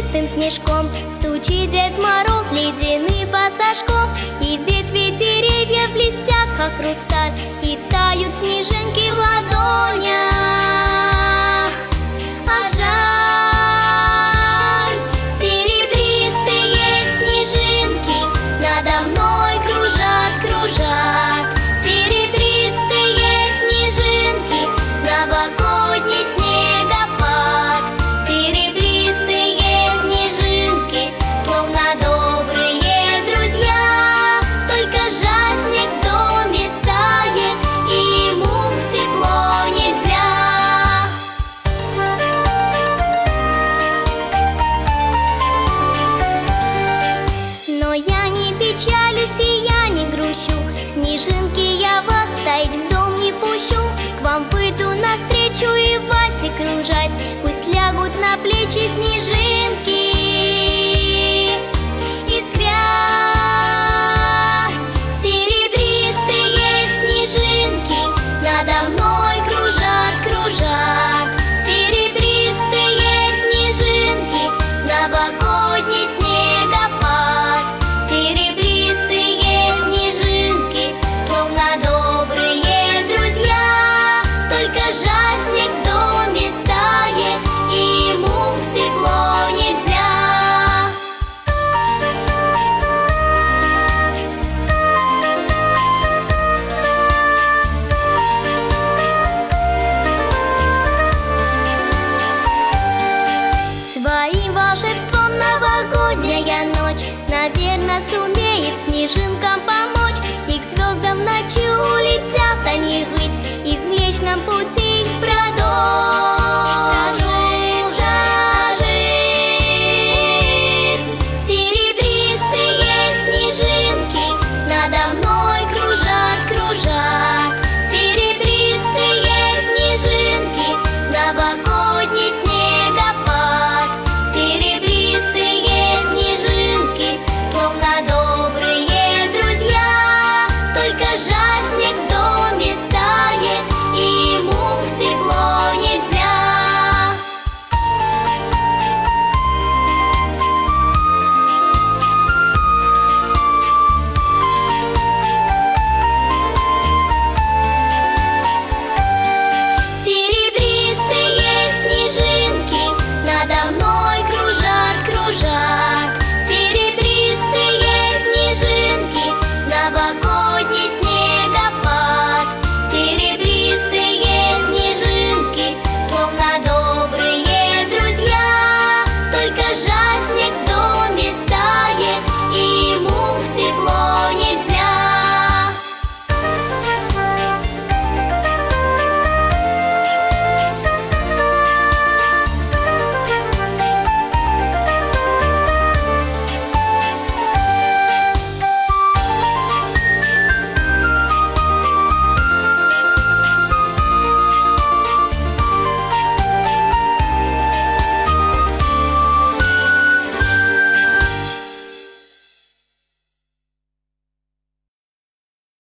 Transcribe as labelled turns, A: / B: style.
A: пушистым снежком. Стучит Дед Мороз ледяным пассажком, и ветви деревьев блестят, как хрусталь, и тают снежинки в ладонях. А жаль, серебристые снежинки надо мной кружат, кружат. Серебристые снежинки, новогодний снегопад. Серебристые снежинки, словно добрые друзья. Только жаль, снег в доме тает, и ему в тепло нельзя. Но я не печалюсь и я не грущу. Снежинки, я вас таять в дом не пущу. К вам выйду навстречу и в вальсе кружась. Пусть лягут на плечи снежинки, искрясь. Серебристые снежинки надо мной кружат, кружат. Серебристые снежинки, новогодний снегопад. Серебристые снежинки, словно добрые друзья. Только жаль, снег в доме тает, и ему в тепло нельзя. Своим волшебством новогодняя ночь, наверно, сумеет снежинкам помочь. И к звездам ночью улетят они ввысь, и в Млечном Пути их продолжат.